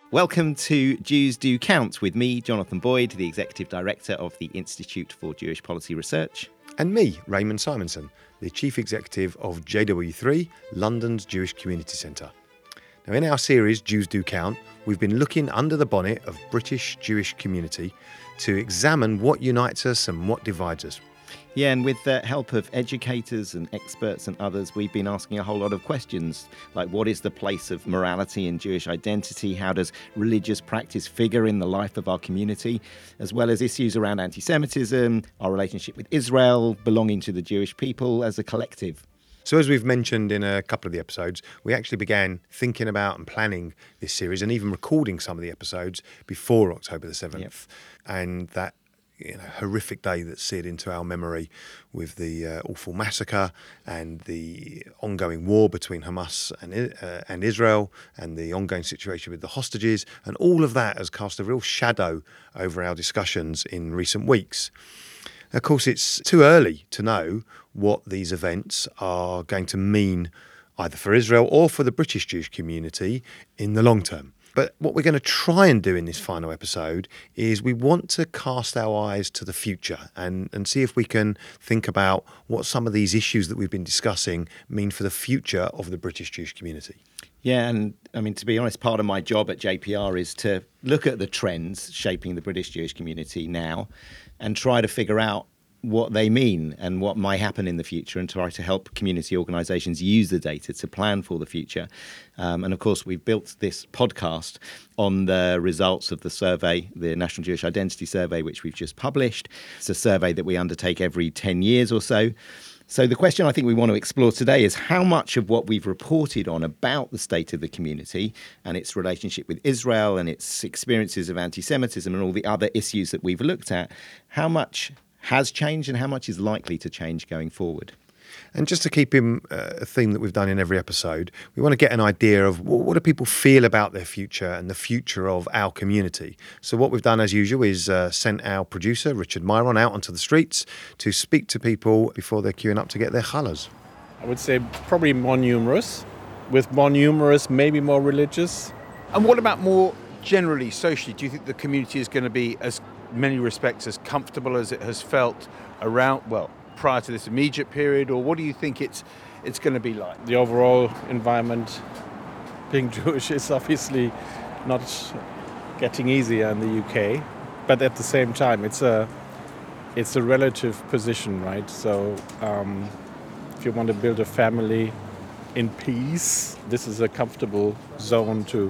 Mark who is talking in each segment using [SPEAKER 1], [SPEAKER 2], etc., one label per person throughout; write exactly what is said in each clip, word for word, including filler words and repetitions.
[SPEAKER 1] Welcome to Jews Do Count with me, Jonathan Boyd, the Executive Director of the Institute for Jewish Policy Research.
[SPEAKER 2] And me, Raymond Simonson, the Chief Executive of J W three, London's Jewish Community Centre. Now, in our series, Jews Do Count, we've been looking under the bonnet of British Jewish community to examine what unites us and what divides us.
[SPEAKER 1] Yeah, and with the help of educators and experts and others, we've been asking a whole lot of questions, like what is the place of morality in Jewish identity? How does religious practice figure in the life of our community? As well as issues around anti-Semitism, our relationship with Israel, belonging to the Jewish people as a collective.
[SPEAKER 2] So as we've mentioned in a couple of the episodes, we actually began thinking about and planning this series and even recording some of the episodes before October the seventh. Yep. And that you know, horrific day that seared into our memory with the uh, awful massacre and the ongoing war between Hamas and, uh, and Israel and the ongoing situation with the hostages. And all of that has cast a real shadow over our discussions in recent weeks. Of course, it's too early to know what these events are going to mean either for Israel or for the British Jewish community in the long term. But what we're going to try and do in this final episode is we want to cast our eyes to the future and, and see if we can think about what some of these issues that we've been discussing mean for the future of the British Jewish community.
[SPEAKER 1] Yeah, and I mean, to be honest, part of my job at J P R is to look at the trends shaping the British Jewish community now and try to figure out what they mean and what might happen in the future and try to help community organisations use the data to plan for the future. Um, and of course, we've built this podcast on the results of the survey, the National Jewish Identity Survey, which we've just published. It's a survey that we undertake every ten years or so. So the question I think we want to explore today is how much of what we've reported on about the state of the community and its relationship with Israel and its experiences of anti-Semitism and all the other issues that we've looked at, how much has changed and how much is likely to change going forward.
[SPEAKER 2] And just to keep in uh, a theme that we've done in every episode, we want to get an idea of what, what do people feel about their future and the future of our community. So what we've done, as usual, is uh, sent our producer, Richard Myron, out onto the streets to speak to people before they're queuing up to get their challahs.
[SPEAKER 3] I would say probably more numerous. With more numerous, maybe more religious.
[SPEAKER 4] And what about more generally, socially? Do you think the community is going to be, as many respects, as comfortable as it has felt around, well, prior to this immediate period, or what do you think it's it's going to be like?
[SPEAKER 3] The overall environment, being Jewish, is obviously not getting easier in the U K, but at the same time, it's a it's a relative position, right? So um, if you want to build a family in peace, this is a comfortable zone to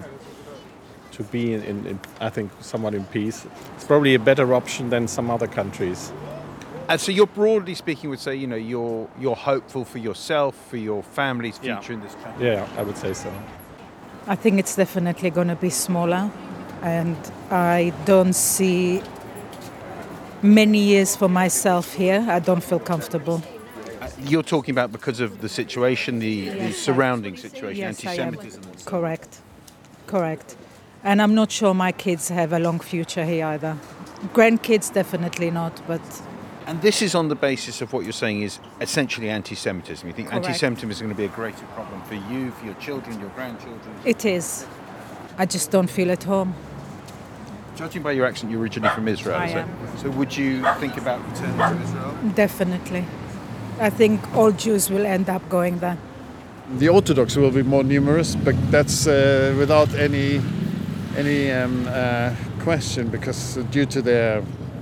[SPEAKER 3] to be in, in, in, I think, somewhat in peace. It's probably a better option than some other countries.
[SPEAKER 4] And so you're broadly speaking would say, you know, you're you're hopeful for yourself, for your family's future
[SPEAKER 3] yeah.
[SPEAKER 4] in this country?
[SPEAKER 3] Yeah, I would say so.
[SPEAKER 5] I think it's definitely going to be smaller, and I don't see many years for myself here. I don't feel comfortable.
[SPEAKER 4] Uh, you're talking about because of the situation, the,
[SPEAKER 5] Yes,
[SPEAKER 4] the surrounding
[SPEAKER 5] I,
[SPEAKER 4] situation,
[SPEAKER 5] yes,
[SPEAKER 4] anti-Semitism.
[SPEAKER 5] I am. Correct, correct. And I'm not sure my kids have a long future here either. Grandkids, definitely not, but...
[SPEAKER 4] And this is on the basis of what you're saying is essentially anti-Semitism. You think
[SPEAKER 5] Correct.
[SPEAKER 4] anti-Semitism is going to be a greater problem for you, for your children, your grandchildren?
[SPEAKER 5] It is. I just don't feel at home.
[SPEAKER 4] Judging by your accent, you're originally from Israel,
[SPEAKER 5] I
[SPEAKER 4] is
[SPEAKER 5] am.
[SPEAKER 4] it? So would you think about returning to Israel?
[SPEAKER 5] Definitely. I think all Jews will end up going there.
[SPEAKER 6] The Orthodox will be more numerous, but that's uh, without any any um, uh, question, because due to their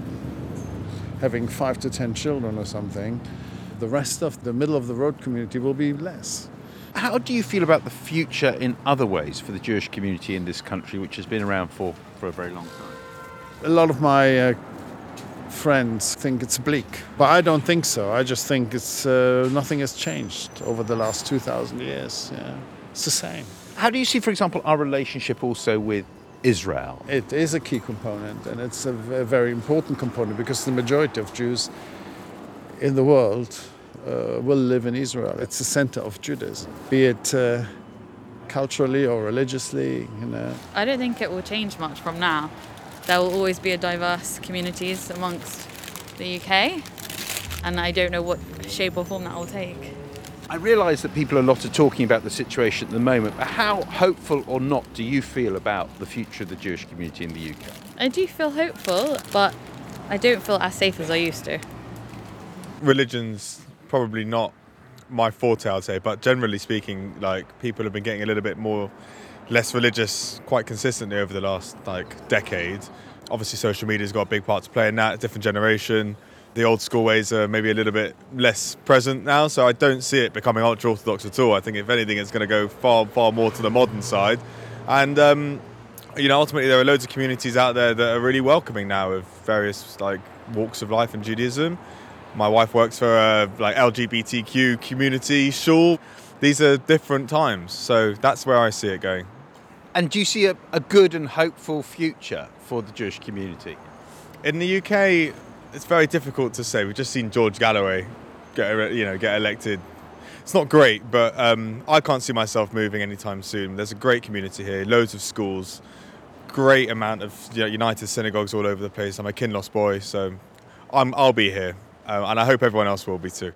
[SPEAKER 6] having five to ten children or something, the rest of the middle of the road community will be less.
[SPEAKER 4] How do you feel about the future in other ways for the Jewish community in this country, which has been around for, for a very long time?
[SPEAKER 6] A lot of my uh, friends think it's bleak, but I don't think so. I just think it's uh, nothing has changed over the last two thousand years. Yeah. It's the same.
[SPEAKER 4] How do you see, for example, our relationship also with Israel?
[SPEAKER 6] It is a key component, and it's a very important component, because the majority of Jews in the world uh, will live in Israel. It's the center of Judaism, be it uh, culturally or religiously. You know.
[SPEAKER 7] I don't think it will change much from now. There will always be a diverse communities amongst the U K, and I don't know what shape or form that will take.
[SPEAKER 4] I realise that people are not talking about the situation at the moment, but how hopeful or not do you feel about the future of the Jewish community in the U K?
[SPEAKER 7] I do feel hopeful, but I don't feel as safe as I used to.
[SPEAKER 8] Religion's probably not my forte, I'd say, but generally speaking, like, people have been getting a little bit more less religious quite consistently over the last like decade. Obviously social media's got a big part to play in that, different generation. The old school ways are maybe a little bit less present now, so I don't see it becoming ultra orthodox at all. I think if anything it's going to go far far more to the modern side. And um, you know, ultimately there are loads of communities out there that are really welcoming now of various like walks of life in Judaism. My wife works for a like L G B T Q community shul. These are different times, so that's where I see it going.
[SPEAKER 4] And do you see a, a good and hopeful future for the Jewish community?
[SPEAKER 8] In the U K, it's very difficult to say. We've just seen George Galloway get, you know, get elected. It's not great, but um, I can't see myself moving anytime soon. There's a great community here, loads of schools, great amount of you know, United synagogues all over the place. I'm a Kinloss boy, so I'm, I'll be here, uh, and I hope everyone else will be too.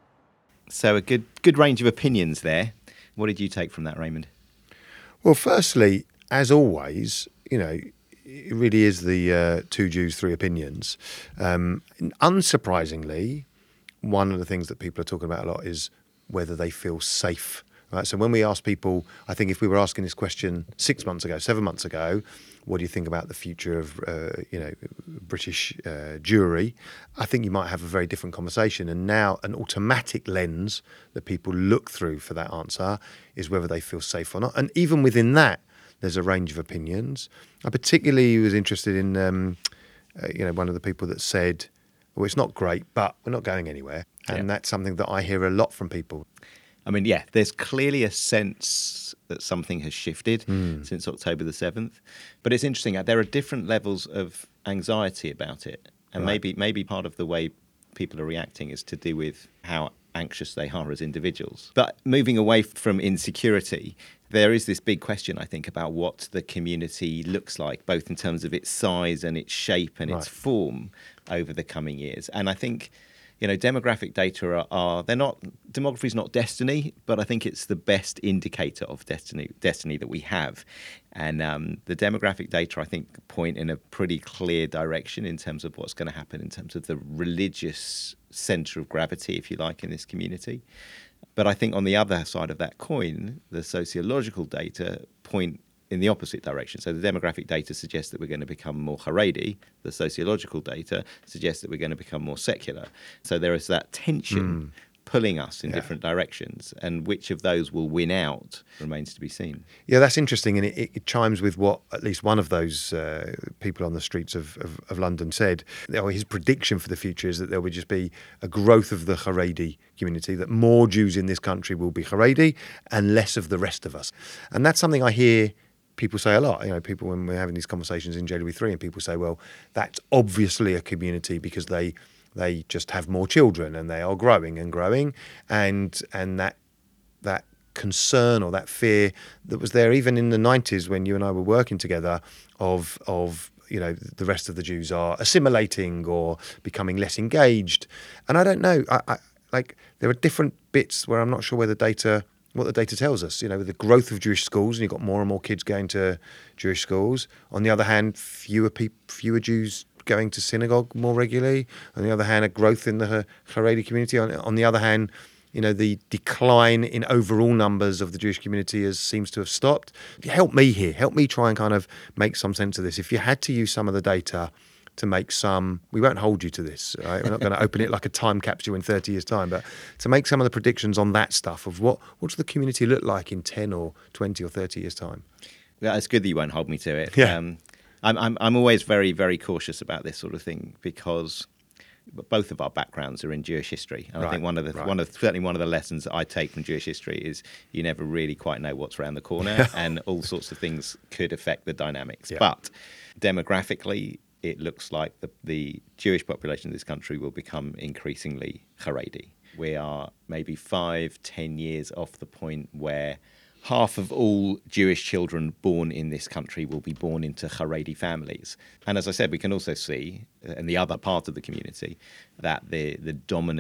[SPEAKER 1] So a good good range of opinions there. What did you take from that, Raymond?
[SPEAKER 2] Well, firstly, as always, you know, it really is the uh, two Jews, three opinions. Um, unsurprisingly, one of the things that people are talking about a lot is whether they feel safe. Right? So when we ask people, I think if we were asking this question six months ago, seven months ago, what do you think about the future of, uh, you know, British uh, Jewry? I think you might have a very different conversation. And now an automatic lens that people look through for that answer is whether they feel safe or not. And even within that, there's a range of opinions. I particularly was interested in, um, uh, you know, one of the people that said, well, it's not great, but we're not going anywhere. And
[SPEAKER 1] Yeah.
[SPEAKER 2] that's something that I hear a lot from people.
[SPEAKER 1] I mean, yeah, there's clearly a sense that something has shifted
[SPEAKER 2] Mm.
[SPEAKER 1] since October the seventh. But it's interesting, there are different levels of anxiety about it. And
[SPEAKER 2] Right.
[SPEAKER 1] maybe maybe part of the way people are reacting is to do with how anxious they are as individuals. But moving away from insecurity, there is this big question, I think, about what the community looks like, both in terms of its size and its shape and its
[SPEAKER 2] Right.
[SPEAKER 1] form over the coming years. And I think, you know, demographic data are, are they're not, demography is not destiny, but I think it's the best indicator of destiny destiny that we have. And um, the demographic data, I think, point in a pretty clear direction in terms of what's going to happen in terms of the religious centre of gravity, if you like, in this community. But I think on the other side of that coin, the sociological data point in the opposite direction. So the demographic data suggests that we're going to become more Haredi. The sociological data suggests that we're going to become more secular. So there is that tension pulling us in
[SPEAKER 2] Yeah.
[SPEAKER 1] different directions. And which of those will win out remains to be seen.
[SPEAKER 2] Yeah, that's interesting, and it, it, it chimes with what at least one of those uh, people on the streets of, of, of London said. You know, his prediction for the future is that there would just be a growth of the Haredi community, that more Jews in this country will be Haredi and less of the rest of us. And that's something I hear people say a lot. You know, people when we're having these conversations in J W three, and people say, well, that's obviously a community because they they just have more children and they are growing and growing, and and that that concern or that fear that was there even in the nineties when you and I were working together of of you know the rest of the Jews are assimilating or becoming less engaged. And I don't know, I, I like there are different bits where I'm not sure where the data what the data tells us. You know, with the growth of Jewish schools, and you've got more and more kids going to Jewish schools. On the other hand, fewer people, fewer Jews going to synagogue more regularly. On the other hand, a growth in the Haredi community. On, on the other hand, you know, the decline in overall numbers of the Jewish community has, seems to have stopped. Help me here. Help me try and kind of make some sense of this. If you had to use some of the data to make some, we won't hold you to this, right? We're not going to open it like a time capsule in thirty years' time, but to make some of the predictions on that stuff of what, what does the community look like in ten or twenty or thirty years' time?
[SPEAKER 1] Yeah, it's good that you won't hold me to it.
[SPEAKER 2] Yeah.
[SPEAKER 1] Um, I'm, I'm, I'm always very, very cautious about this sort of thing because both of our backgrounds are in Jewish history. And I
[SPEAKER 2] Right,
[SPEAKER 1] think one of the
[SPEAKER 2] right.
[SPEAKER 1] one of certainly one of the lessons that I take from Jewish history is you never really quite know what's around the corner, and all sorts of things could affect the dynamics.
[SPEAKER 2] Yeah.
[SPEAKER 1] But demographically, it looks like the, the Jewish population of this country will become increasingly Haredi. We are maybe five, ten years off the point where half of all Jewish children born in this country will be born into Haredi families. And as I said, we can also see, in the other part of the community, that the, the dominant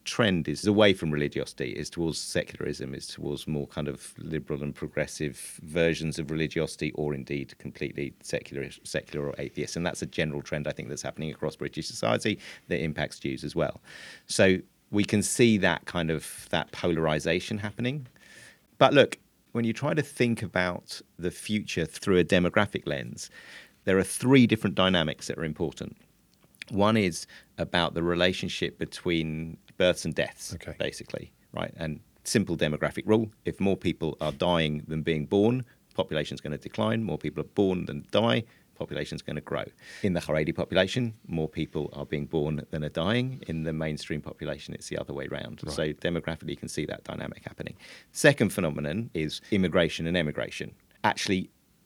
[SPEAKER 1] trend is away from religiosity, is towards secularism, is towards more kind of liberal and progressive versions of religiosity, or indeed completely secular, secular or atheist. And that's a general trend, I think, that's happening across British society that impacts Jews as well. So we can see that kind of that polarization happening. But look, when you try to think about the future through a demographic lens, there are three different dynamics that are important. One is about the relationship between births and deaths,
[SPEAKER 2] okay.
[SPEAKER 1] basically, right? And simple demographic rule, if more people are dying than being born, population is going to decline. More people are born than die, population is going to grow. In the Haredi population, more people are being born than are dying. In the mainstream population, it's the other way around.
[SPEAKER 2] Right.
[SPEAKER 1] So demographically, you can see that dynamic happening. Second phenomenon is immigration and emigration. Actually,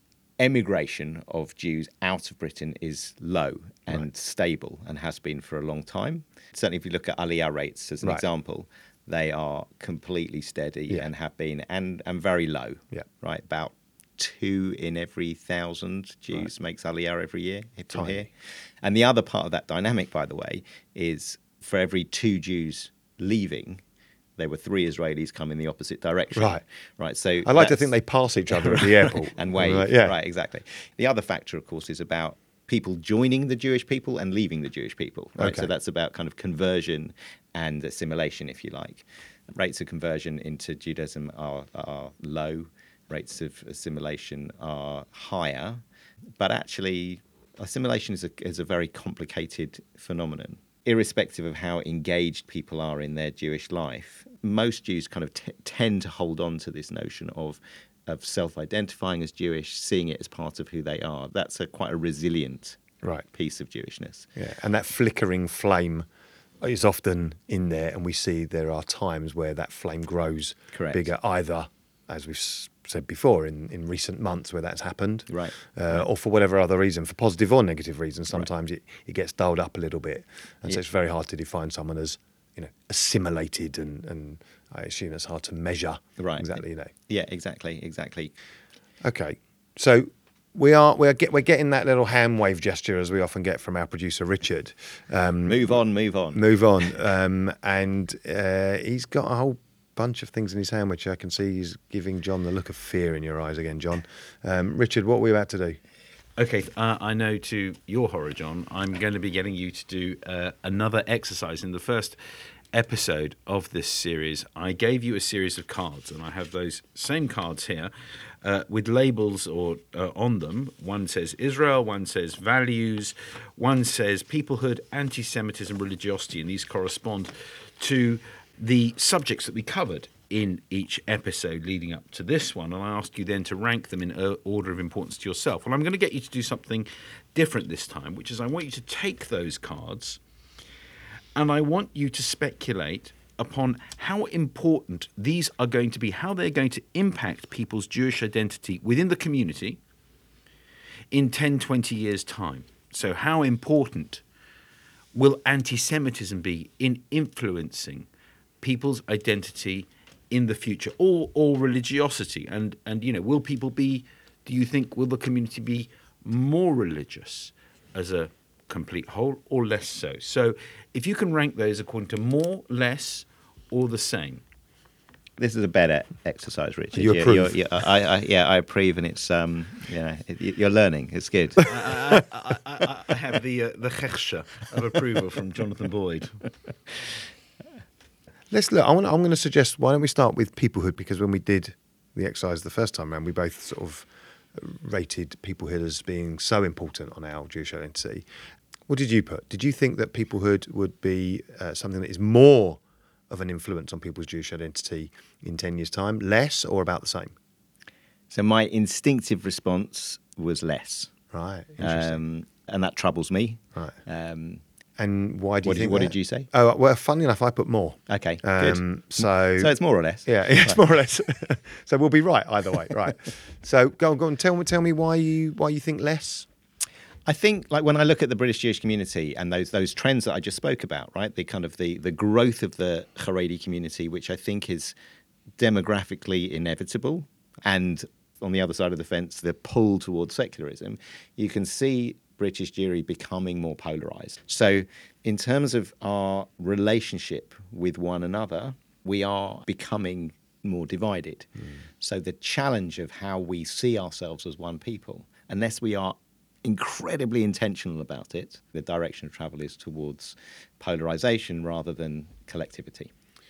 [SPEAKER 1] emigration of Jews out of Britain is low and
[SPEAKER 2] right.
[SPEAKER 1] stable and has been for a long time. Certainly, if you look at Aliyah rates as an
[SPEAKER 2] right.
[SPEAKER 1] example, they are completely steady
[SPEAKER 2] yeah.
[SPEAKER 1] and have been, and, and very low,
[SPEAKER 2] yeah.
[SPEAKER 1] right? About two in every thousand Jews
[SPEAKER 2] right.
[SPEAKER 1] makes Aliyah every year from
[SPEAKER 2] Tiny.
[SPEAKER 1] here. And the other part of that dynamic, by the way, is for every two Jews leaving, there were three Israelis coming the opposite direction.
[SPEAKER 2] Right.
[SPEAKER 1] Right. So
[SPEAKER 2] I like to
[SPEAKER 1] that's-
[SPEAKER 2] think they pass each other at the airport.
[SPEAKER 1] and wave.
[SPEAKER 2] Right, yeah.
[SPEAKER 1] Right, exactly. The other factor, of course, is about people joining the Jewish people and leaving the Jewish people. Right.
[SPEAKER 2] Okay.
[SPEAKER 1] So that's about kind of conversion and assimilation, if you like. Rates of conversion into Judaism are, are low. Rates of assimilation are higher. But actually, assimilation is a, is a very complicated phenomenon. Irrespective of how engaged people are in their Jewish life, most Jews kind of t- tend to hold on to this notion of of self-identifying as Jewish, seeing it as part of who they are. That's a quite a resilient
[SPEAKER 2] right.
[SPEAKER 1] piece of Jewishness.
[SPEAKER 2] Yeah, and that flickering flame is often in there, and we see there are times where that flame grows
[SPEAKER 1] Correct.
[SPEAKER 2] bigger, either, as we've s- said before, in, in recent months where that's happened,
[SPEAKER 1] Right.
[SPEAKER 2] Uh, or for whatever other reason, for positive or negative reasons. Sometimes right. it, it gets dialed up a little bit, and
[SPEAKER 1] yeah.
[SPEAKER 2] so it's very hard to define someone as, you know, assimilated, and, and I assume it's hard to measure
[SPEAKER 1] Right.
[SPEAKER 2] exactly, you know.
[SPEAKER 1] Yeah, exactly, exactly.
[SPEAKER 2] Okay, so we are we're get, we're getting that little hand wave gesture as we often get from our producer Richard. Um,
[SPEAKER 1] move on, move on,
[SPEAKER 2] move on, um, and uh, he's got a whole bunch of things in his hand, which I can see he's giving John the look of fear in your eyes again, John. Um, Richard, what are we about to do?
[SPEAKER 9] Okay, uh, I know to your horror, John, I'm going to be getting you to do uh, another exercise. In the first episode of this series, I gave you a series of cards, and I have those same cards here uh, with labels or uh, on them. One says Israel, one says values, one says peoplehood, anti-Semitism, religiosity, and these correspond to the subjects that we covered in each episode leading up to this one, and I asked you then to rank them in order of importance to yourself. Well, I'm going to get you to do something different this time, which is I want you to take those cards and I want you to speculate upon how important these are going to be, how they're going to impact people's Jewish identity within the community in ten, twenty years' time. So how important will anti-Semitism be in influencing people's identity in the future, or or religiosity, and and you know, will people be? Do you think will the community be more religious as a complete whole, or less so? So, if you can rank those according to more, less, or the same.
[SPEAKER 1] This is a better exercise, Richard.
[SPEAKER 2] You
[SPEAKER 1] You're-
[SPEAKER 2] approve?
[SPEAKER 1] you're- you're- I, I, yeah, I approve, and it's um, you know, it, you're learning. It's good.
[SPEAKER 9] I, I, I, I have the uh, the chechsha of approval from Jonathan Boyd.
[SPEAKER 2] Let's look. I want, I'm going to suggest, why don't we start with peoplehood? Because when we did the exercise the first time around, we both sort of rated peoplehood as being so important on our Jewish identity. What did you put? Did you think that peoplehood would be uh, something that is more of an influence on people's Jewish identity in ten years' time, less, or about the same?
[SPEAKER 1] So my instinctive response was less,
[SPEAKER 2] Right. Interesting.
[SPEAKER 1] um, and that troubles me.
[SPEAKER 2] right.
[SPEAKER 1] Um,
[SPEAKER 2] And why do you
[SPEAKER 1] what did-
[SPEAKER 2] think
[SPEAKER 1] what
[SPEAKER 2] that?
[SPEAKER 1] did you say?
[SPEAKER 2] Oh, well, funny enough, I put more.
[SPEAKER 1] okay, good.
[SPEAKER 2] Um, so,
[SPEAKER 1] So it's more or less.
[SPEAKER 2] yeah, it's more or less. So we'll be right either way, right? So go on, go on. Tell me, tell me why you why you think less.
[SPEAKER 1] I think, like, when I look at the British Jewish community and those those trends that I just spoke about, right, the kind of the the growth of the Haredi community, which I think is demographically inevitable, and on the other side of the fence, the pull towards secularism, you can see British Jewry becoming more polarized. So in terms of our relationship with one another, we are becoming more divided. Mm. So the challenge of how we see ourselves as one people, unless we are incredibly intentional about it, the direction of travel is towards polarization rather than collectivity.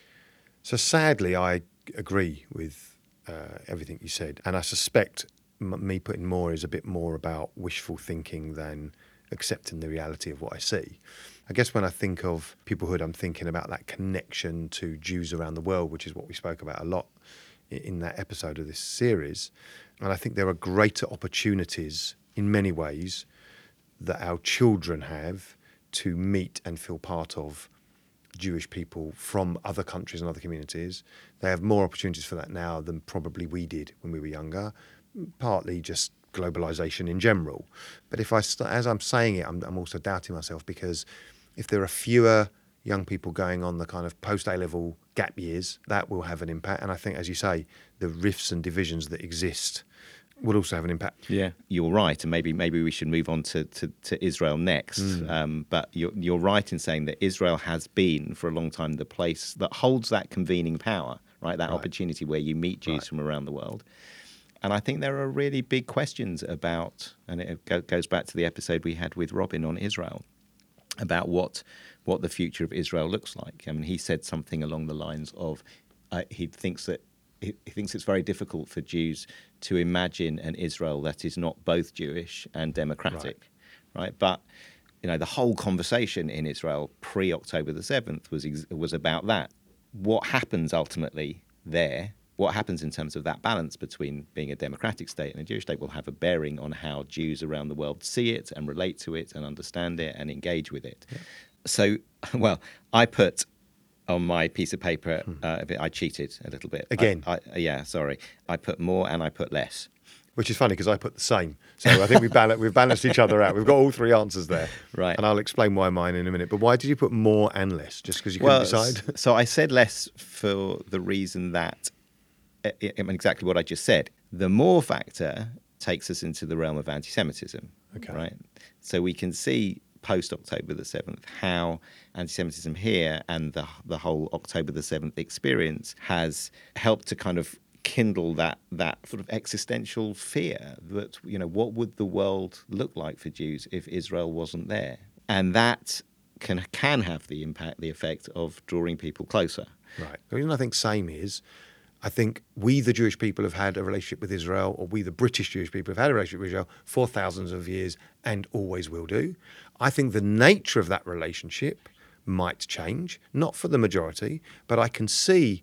[SPEAKER 2] So sadly, I agree with uh, everything you said, and I suspect m- me putting more is a bit more about wishful thinking than accepting the reality of what I see. I guess when I think of peoplehood, I'm thinking about that connection to Jews around the world, which is what we spoke about a lot in that episode of this series. And I think there are greater opportunities in many ways that our children have to meet and feel part of Jewish people from other countries and other communities. They have more opportunities for that now than probably we did when we were younger, partly just globalization in general. But if I, st- as I'm saying it, I'm, I'm also doubting myself, because if there are fewer young people going on the kind of post-A-level gap years, that will have an impact. And I think, as you say, the rifts and divisions that exist will also have an impact.
[SPEAKER 1] Yeah, you're right, and maybe maybe we should move on to, to, to Israel next. Mm. Um, but you're, you're right in saying that Israel has been, for a long time, the place that holds that convening power, right? That right. opportunity where you meet Jews right. from around the world. And I think there are really big questions about, and it go, goes back to the episode we had with Robin on Israel, about what what the future of Israel looks like. I mean, he said something along the lines of, uh, he thinks that he thinks it's very difficult for Jews to imagine an Israel that is not both Jewish and democratic, right? right? But, you know, the whole conversation in Israel pre-October the seventh was was about that. What happens ultimately there, what happens in terms of that balance between being a democratic state and a Jewish state will have a bearing on how Jews around the world see it and relate to it and understand it and engage with it. Yeah. So, well, I put... on my piece of paper, uh, I cheated a little bit.
[SPEAKER 2] Again?
[SPEAKER 1] I, I, yeah, sorry. I put more and I put less.
[SPEAKER 2] Which is funny because I put the same. So I think we've, bal- we've balanced each other out. We've got all three answers there.
[SPEAKER 1] Right.
[SPEAKER 2] And I'll explain why mine in a minute. But why did you put more and less? Just because you
[SPEAKER 1] well,
[SPEAKER 2] couldn't decide?
[SPEAKER 1] So I said less for the reason that, I mean, exactly what I just said. The more factor takes us into the realm of anti-Semitism.
[SPEAKER 2] Okay.
[SPEAKER 1] Right? So we can see post-October the seventh, how anti-Semitism here and the the whole October the seventh experience has helped to kind of kindle that that sort of existential fear that, you know, what would the world look like for Jews if Israel wasn't there? And that can can have the impact, the effect of drawing people closer.
[SPEAKER 2] Right. The reason I think same is, I think we, the Jewish people, have had a relationship with Israel, or we, the British Jewish people, have had a relationship with Israel for thousands of years and always will do. I think the nature of that relationship might change, not for the majority, but I can see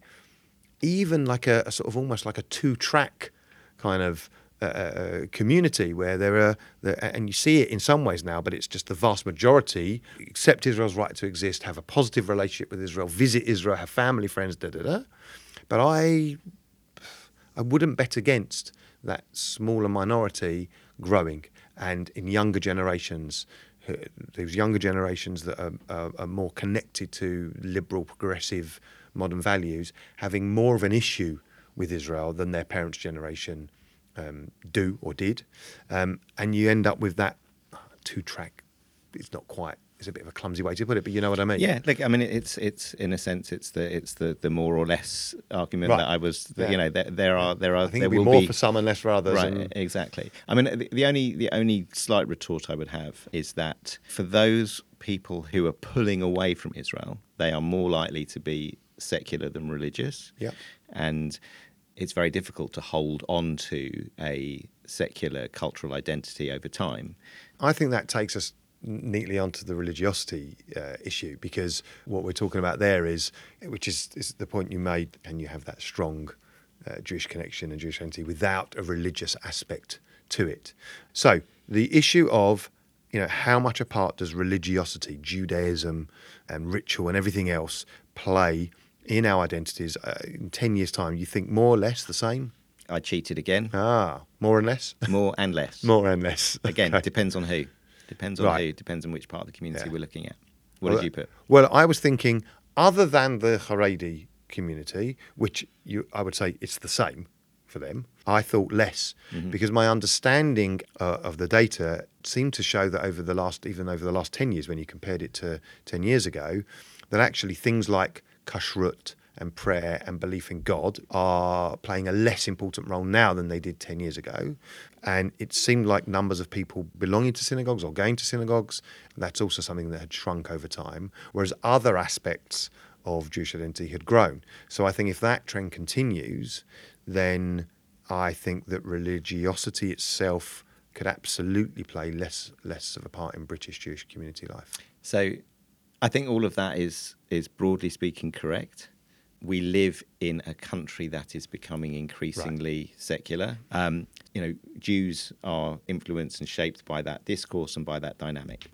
[SPEAKER 2] even like a, a sort of almost like a two-track kind of uh, community where there are, and you see it in some ways now, but it's just the vast majority accept Israel's right to exist, have a positive relationship with Israel, visit Israel, have family, friends, da da da. But I, I wouldn't bet against that smaller minority growing, and in younger generations, those younger generations that are, are, are more connected to liberal, progressive, modern values, having more of an issue with Israel than their parents' generation um, do or did, um, and you end up with that two-track. It's not quite. It's a bit of a clumsy way to put it, but you know what I mean.
[SPEAKER 1] Yeah, like I mean, it's it's in a sense, it's the it's the, the more or less argument
[SPEAKER 2] right.
[SPEAKER 1] that I was. The,
[SPEAKER 2] yeah.
[SPEAKER 1] You know, there, there are there are
[SPEAKER 2] I think
[SPEAKER 1] there
[SPEAKER 2] it'll
[SPEAKER 1] will
[SPEAKER 2] be more
[SPEAKER 1] be,
[SPEAKER 2] for some and less for others.
[SPEAKER 1] Right,
[SPEAKER 2] and...
[SPEAKER 1] exactly. I mean, the, the only the only slight retort I would have is that for those people who are pulling away from Israel, they are more likely to be secular than religious.
[SPEAKER 2] Yeah,
[SPEAKER 1] and it's very difficult to hold on to a secular cultural identity over time.
[SPEAKER 2] I think that takes us neatly onto the religiosity uh, issue, because what we're talking about there is, which is, is the point you made, can you have that strong uh, Jewish connection and Jewish identity without a religious aspect to it? So the issue of, you know, how much a part does religiosity, Judaism and ritual and everything else play in our identities uh, in ten years' time? You think more or less the same?
[SPEAKER 1] I cheated again.
[SPEAKER 2] Ah, more and less?
[SPEAKER 1] More and less.
[SPEAKER 2] More and less.
[SPEAKER 1] Again,
[SPEAKER 2] okay.
[SPEAKER 1] Depends on who. Depends on
[SPEAKER 2] right.
[SPEAKER 1] who. Depends on which part of the community
[SPEAKER 2] yeah.
[SPEAKER 1] we're looking at. What
[SPEAKER 2] well,
[SPEAKER 1] did you put?
[SPEAKER 2] Well, I was thinking, other than the Haredi community, which you, I would say it's the same for them. I thought less
[SPEAKER 1] Mm-hmm.
[SPEAKER 2] because my understanding uh, of the data seemed to show that over the last, even over the last ten years, when you compared it to ten years ago, that actually things like kashrut and prayer and belief in God are playing a less important role now than they did ten years ago. And it seemed like numbers of people belonging to synagogues or going to synagogues, that's also something that had shrunk over time, whereas other aspects of Jewish identity had grown. So I think if that trend continues, then I think that religiosity itself could absolutely play less less of a part in British Jewish community life.
[SPEAKER 1] So I think all of that is is broadly speaking correct. We live in a country that is becoming increasingly secular. Um, you know, Jews are influenced and shaped by that discourse and by that dynamic.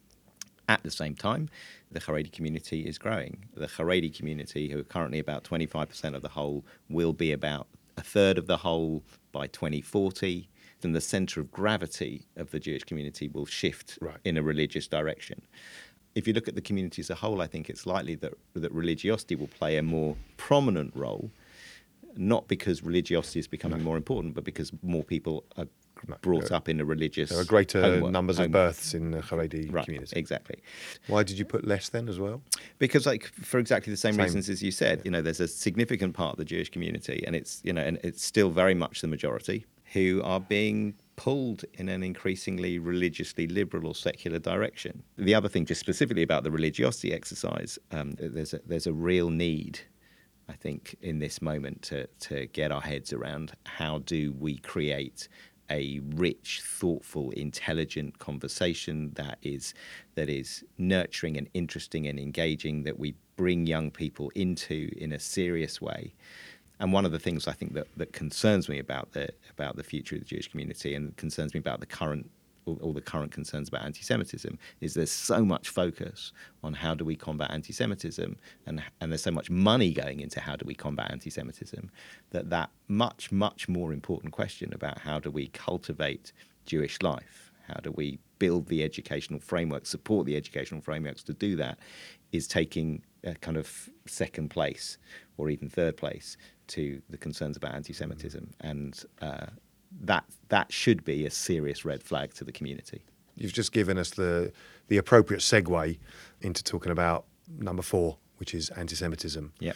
[SPEAKER 1] At the same time, the Haredi community is growing. The Haredi community, who are currently about twenty-five percent of the whole, will be about a third of the whole by twenty forty. Then the centre of gravity of the Jewish community will shift
[SPEAKER 2] Right.
[SPEAKER 1] in a religious direction. If you look at the community as a whole, I think it's likely that, that religiosity will play a more prominent role, not because religiosity is becoming
[SPEAKER 2] No.
[SPEAKER 1] more important, but because more people are
[SPEAKER 2] No.
[SPEAKER 1] brought
[SPEAKER 2] There-
[SPEAKER 1] up in a religious
[SPEAKER 2] There are greater
[SPEAKER 1] homework-
[SPEAKER 2] numbers of
[SPEAKER 1] homework.
[SPEAKER 2] births in the Haredi
[SPEAKER 1] Right,
[SPEAKER 2] community.
[SPEAKER 1] exactly.
[SPEAKER 2] Why did you put less then as well?
[SPEAKER 1] Because, like, for exactly the same,
[SPEAKER 2] Same.
[SPEAKER 1] reasons as you said, you know, there's a significant part of the Jewish community, and it's, you know, and it's still very much the majority, who are being pulled in an increasingly religiously liberal or secular direction. The other thing, just specifically about the religiosity exercise, um, there's a, there's a real need, I think, in this moment to to get our heads around how do we create a rich, thoughtful, intelligent conversation that is that is nurturing and interesting and engaging, that we bring young people into in a serious way. And one of the things I think that, that concerns me about the about the future of the Jewish community, and concerns me about the current all, all the current concerns about anti-Semitism, is there's so much focus on how do we combat anti-Semitism, and and there's so much money going into how do we combat anti-Semitism, that that much much more important question about how do we cultivate Jewish life, how do we build the educational framework, support the educational frameworks to do that, is taking a kind of second place or even third place to the concerns about anti-Semitism. And uh, that that should be a serious red flag to the community.
[SPEAKER 2] You've just given us the the appropriate segue into talking about number four, which is anti-Semitism.
[SPEAKER 1] Yep.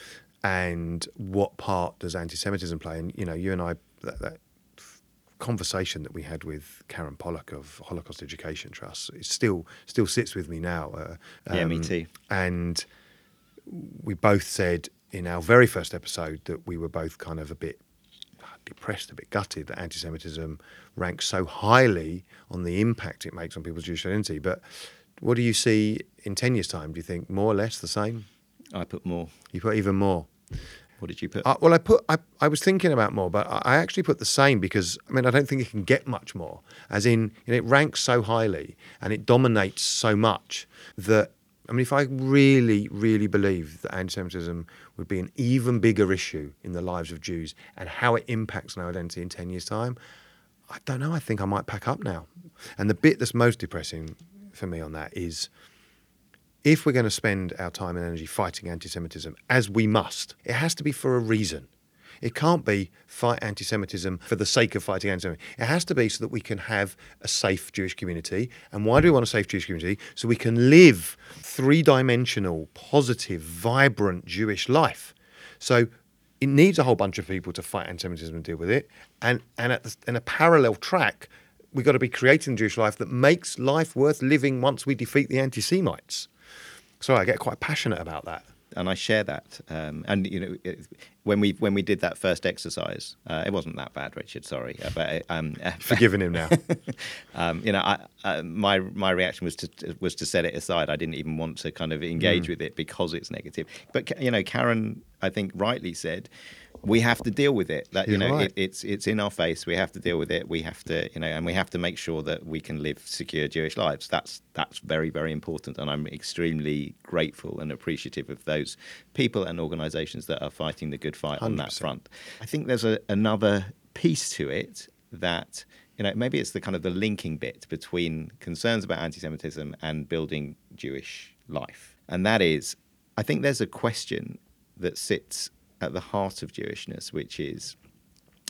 [SPEAKER 2] And what part does anti-Semitism play? And, you know, you and I, that, that conversation that we had with Karen Pollock of Holocaust Education Trust, it still still sits with me now. Uh,
[SPEAKER 1] Yeah, me
[SPEAKER 2] um,
[SPEAKER 1] too.
[SPEAKER 2] And we both said in our very first episode that we were both kind of a bit depressed, a bit gutted that anti-Semitism ranks so highly on the impact it makes on people's Jewish identity. But what do you see in ten years' time? Do you think more or less the same?
[SPEAKER 1] I put more.
[SPEAKER 2] You put even more.
[SPEAKER 1] What did you put?
[SPEAKER 2] Uh, well, I put I, I was thinking about more, but I I actually put the same because I mean I don't think it can get much more. As in, you know, it ranks so highly and it dominates so much that I mean, if I really, really believe that anti-Semitism would be an even bigger issue in the lives of Jews and how it impacts on our identity in ten years' time, I don't know. I think I might pack up now. And the bit that's most depressing for me on that is, if we're going to spend our time and energy fighting anti-Semitism, as we must, it has to be for a reason. It can't be fight anti-Semitism for the sake of fighting anti-Semitism. It has to be so that we can have a safe Jewish community. And why do we want a safe Jewish community? So we can live three-dimensional, positive, vibrant Jewish life. So it needs a whole bunch of people to fight anti-Semitism and deal with it. And and at the, in a parallel track, we've got to be creating a Jewish life that makes life worth living once we defeat the anti-Semites. So I get quite passionate about that.
[SPEAKER 1] And I share that. Um, and you know, it, when we when we did that first exercise, uh, it wasn't that bad, Richard. Sorry, uh, but um,
[SPEAKER 2] Forgiving him now.
[SPEAKER 1] um, you know, I, uh, my my reaction was to was to set it aside. I didn't even want to kind of engage
[SPEAKER 2] Mm.
[SPEAKER 1] with it because it's negative. But you know, Karen, I think rightly said, we have to deal with it. That you
[SPEAKER 2] You're
[SPEAKER 1] know,
[SPEAKER 2] right.
[SPEAKER 1] it, it's it's in our face. We have to deal with it. We have to, you know, and we have to make sure that we can live secure Jewish lives. That's that's very very important, and I'm extremely grateful and appreciative of those people and organisations that are fighting the good fight on
[SPEAKER 2] one hundred
[SPEAKER 1] that
[SPEAKER 2] percent.
[SPEAKER 1] front. I think there's a, another piece to it that, you know, maybe it's the kind of the linking bit between concerns about anti-Semitism and building Jewish life, and that is, I think there's a question that sits at the heart of Jewishness, which is,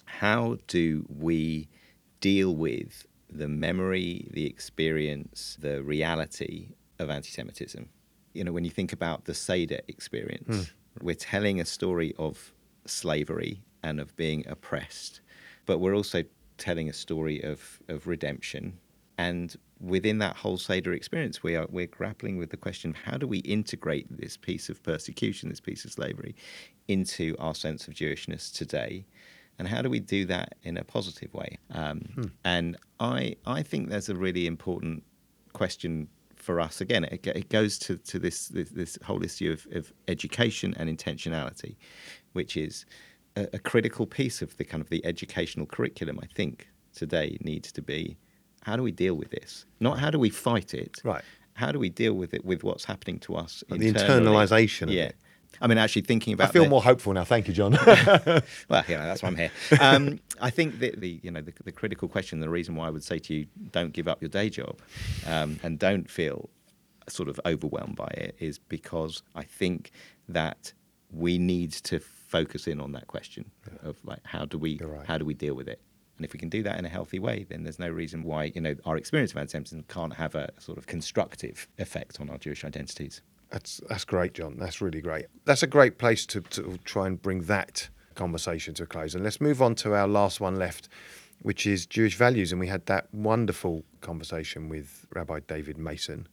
[SPEAKER 1] how do we deal with the memory, the experience, the reality of anti-Semitism? You know, when you think about the Seder experience, mm. we're telling a story of slavery and of being oppressed, but we're also telling a story of, of redemption. And within that whole Seder experience, we are we're grappling with the question of how do we integrate this piece of persecution, this piece of slavery, into our sense of Jewishness today, and how do we do that in a positive way? Um, hmm. And I I think there's a really important question for us. Again, it, it goes to to this this, this whole issue of, of education and intentionality, which is a, a critical piece of the kind of the educational curriculum. I think today needs to be, how do we deal with this? Not how do we fight it.
[SPEAKER 2] Right.
[SPEAKER 1] How do we deal with it, with what's happening to us
[SPEAKER 2] like
[SPEAKER 1] internally?
[SPEAKER 2] The internalisation of
[SPEAKER 1] yeah.
[SPEAKER 2] it.
[SPEAKER 1] I mean, actually thinking about.
[SPEAKER 2] I feel
[SPEAKER 1] the,
[SPEAKER 2] more hopeful now. Thank you, John.
[SPEAKER 1] Well, you know, that's why I'm here. Um, I think that the you know the, the critical question, the reason why I would say to you, don't give up your day job, um, and don't feel sort of overwhelmed by it, is because I think that we need to focus in on that question yeah. of like how do we right. how do we deal with it. And if we can do that in a healthy way, then there's no reason why, you know, our experience of anti-Semitism can't have a sort of constructive effect on our Jewish identities.
[SPEAKER 2] That's that's great, John. That's really great. That's a great place to, to try and bring that conversation to a close. And let's move on to our last one left, which is Jewish values. And we had that wonderful conversation with Rabbi David Mason.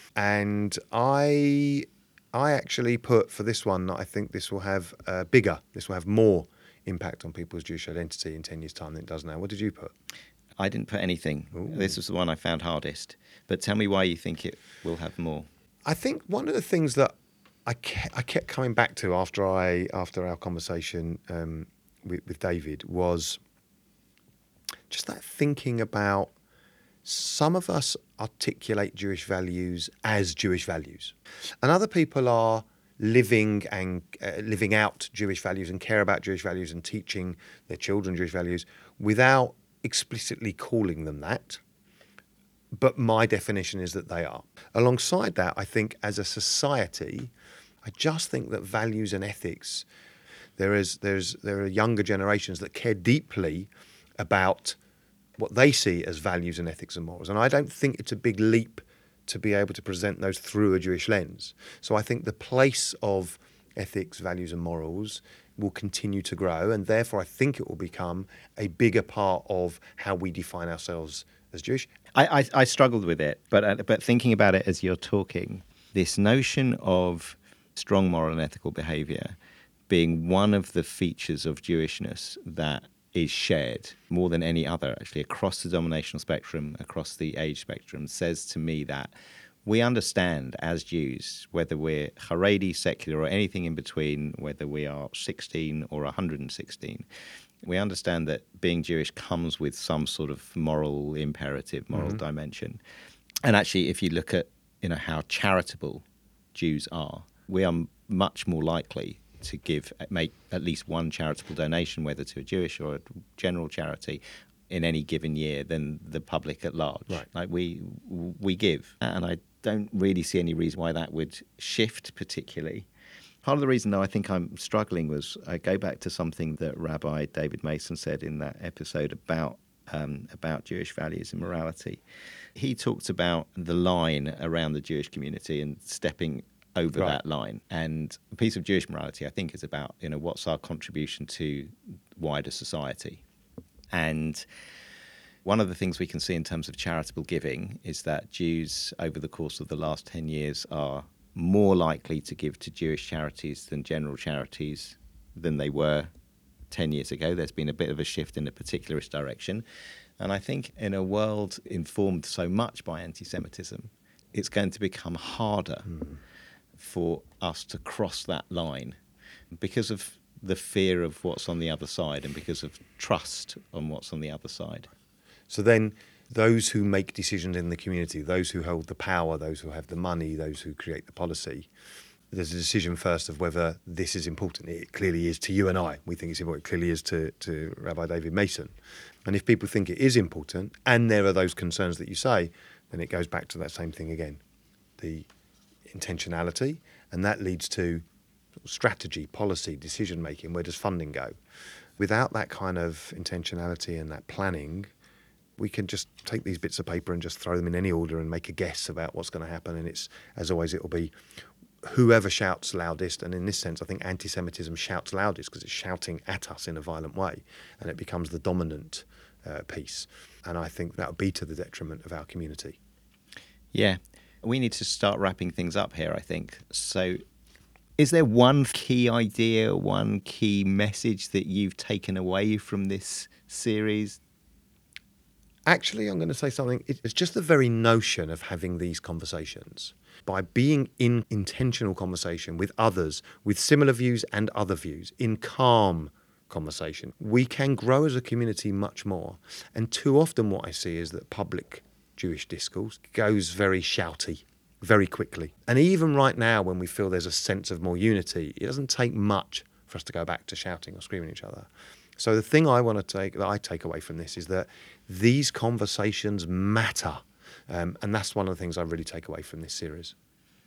[SPEAKER 2] And I, I actually put for this one, I think this will have uh, bigger, this will have more impact on people's Jewish identity in ten years' time than it does now. What did you put?
[SPEAKER 1] I didn't put anything.
[SPEAKER 2] Ooh.
[SPEAKER 1] This was the one I found hardest. But tell me why you think it will have more.
[SPEAKER 2] I think one of the things that I kept, I kept coming back to after I after our conversation um, with, with David was just that thinking about some of us articulate Jewish values as Jewish values, and other people are living and uh, living out Jewish values and care about Jewish values and teaching their children Jewish values without explicitly calling them that. But my definition is that they are. Alongside that, I think as a society, I just think that values and ethics, there is there's there are younger generations that care deeply about what they see as values and ethics and morals. And I don't think it's a big leap to be able to present those through a Jewish lens. So I think the place of ethics, values and morals will continue to grow, and therefore I think it will become a bigger part of how we define ourselves as Jewish.
[SPEAKER 1] I, I, I struggled with it, but uh, but thinking about it as you're talking, this notion of strong moral and ethical behaviour being one of the features of Jewishness that is shared more than any other, actually, across the denominational spectrum, across the age spectrum, says to me that we understand as Jews, whether we're Haredi, secular, or anything in between, whether we are sixteen or one hundred sixteen, we understand that being Jewish comes with some sort of moral imperative, moral mm-hmm. dimension. And actually, if you look at, you know, how charitable Jews are, we are much more likely to give, make at least one charitable donation, whether to a Jewish or a general charity, in any given year than the public at large.
[SPEAKER 2] Right.
[SPEAKER 1] Like we we give, and I don't really see any reason why that would shift particularly. Part of the reason, though, I think I'm struggling was I go back to something that Rabbi David Mason said in that episode about um, about Jewish values and morality. He talked about the line around the Jewish community and stepping over right. that line. And a piece of Jewish morality, I think, is about, you know, what's our contribution to wider society. And one of the things we can see in terms of charitable giving is that Jews, over the course of the last ten years, are more likely to give to Jewish charities than general charities than they were ten years ago. There's been a bit of a shift in a particularist direction. And I think in a world informed so much by anti-Semitism, it's going to become harder mm. for us to cross that line because of the fear of what's on the other side and because of trust on what's on the other side.
[SPEAKER 2] So then those who make decisions in the community, those who hold the power, those who have the money, those who create the policy, there's a decision first of whether this is important. It clearly is to you and I. We think it's important. It clearly is to, to Rabbi David Mason. And if people think it is important and there are those concerns that you say, then it goes back to that same thing again, the intentionality, and that leads to strategy, policy, decision-making. Where does funding go? Without that kind of intentionality and that planning, we can just take these bits of paper and just throw them in any order and make a guess about what's going to happen. And it's, as always, it will be whoever shouts loudest. And in this sense, I think anti-Semitism shouts loudest because it's shouting at us in a violent way, and it becomes the dominant uh, piece. And I think that would be to the detriment of our community.
[SPEAKER 1] Yeah, we need to start wrapping things up here, I think. So is there one key idea, one key message that you've taken away from this series?
[SPEAKER 2] Actually, I'm going to say something. It's just the very notion of having these conversations. By being in intentional conversation with others, with similar views and other views, in calm conversation, we can grow as a community much more. And too often what I see is that public Jewish discourse goes very shouty, very quickly. And even right now, when we feel there's a sense of more unity, it doesn't take much for us to go back to shouting or screaming at each other. So the thing I want to take, that I take away from this, is that these conversations matter. Um, and that's one of the things I really take away from this series.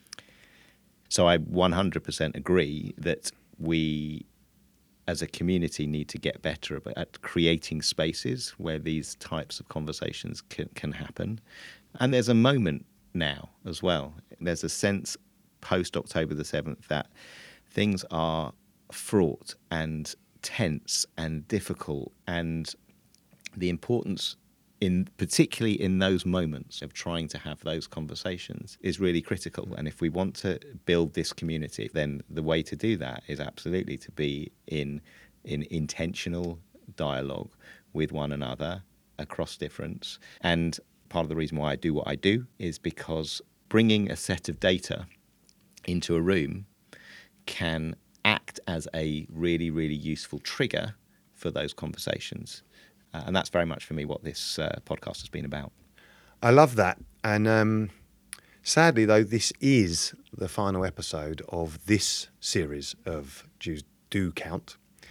[SPEAKER 1] So I one hundred percent agree that we, as a community, need to get better at creating spaces where these types of conversations can, can happen. And there's a moment now as well. There's a sense post-October the seventh that things are fraught and tense and difficult, and the importance in particularly in those moments of trying to have those conversations is really critical. And if we want to build this community, then the way to do that is absolutely to be in in intentional dialogue with one another across difference. And part of the reason why I do what I do is because bringing a set of data into a room can act as a really, really useful trigger for those conversations. Uh, and that's very much for me what this uh, podcast has been about.
[SPEAKER 2] I love that. And um, sadly, though, this is the final episode of this series of Jews Do Count.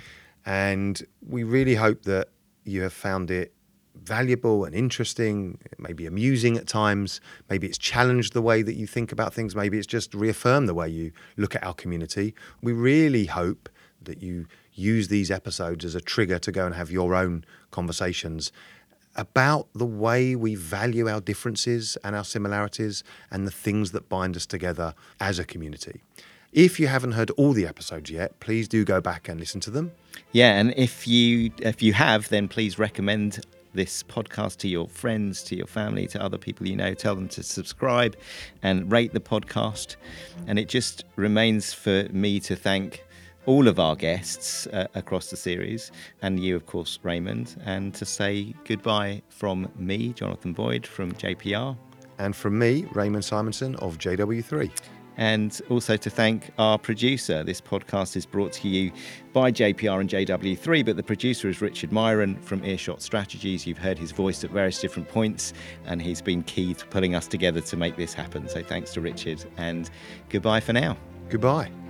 [SPEAKER 2] And we really hope that you have found it valuable and interesting, maybe amusing at times. Maybe it's challenged the way that you think about things. Maybe it's just reaffirmed the way you look at our community. We really hope that you use these episodes as a trigger to go and have your own conversations about the way we value our differences and our similarities and the things that bind us together as a community. If you haven't heard all the episodes yet, please do go back and listen to them.
[SPEAKER 1] Yeah, and if you if you have, then please recommend this podcast to your friends, to your family, to other people you know. Tell them to subscribe and rate the podcast. And it just remains for me to thank all of our guests uh, across the series, and you, of course, Raymond, and to say goodbye from me, Jonathan Boyd, from J P R.
[SPEAKER 2] And from me, Raymond Simonson of J W three.
[SPEAKER 1] And also to thank our producer. This podcast is brought to you by J P R and J W three, but the producer is Richard Myron from Earshot Strategies. You've heard his voice at various different points, and he's been key to putting us together to make this happen. So thanks to Richard, and goodbye for now.
[SPEAKER 2] Goodbye.